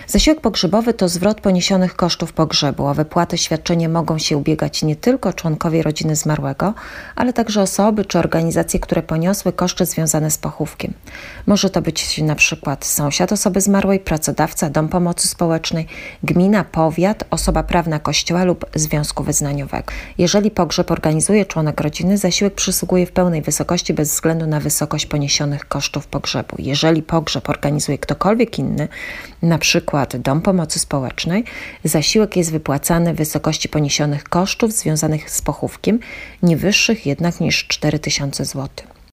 Zasiłek pogrzebowy to zwrot poniesionych kosztów pogrzebu. O wypłatę świadczenia mogą się ubiegać nie tylko członkowie rodziny zmarłego, ale także osoby czy organizacje, które poniosły koszty związane z pochówkiem. Może to być na przykład sąsiad osoby zmarłej, pracodawca, dom pomocy społecznej, gmina, powiat, osoba prawna kościoła lub związku wyznaniowego. Jeżeli pogrzeb organizuje członek rodziny, zasiłek przysługuje w pełnej wysokości bez względu na wysokość poniesionych kosztów pogrzebu. Jeżeli pogrzeb organizuje ktokolwiek inny, na przykład dom pomocy społecznej, zasiłek jest wypłacany w wysokości poniesionych kosztów związanych z pochówkiem, nie wyższych jednak niż 4000 zł.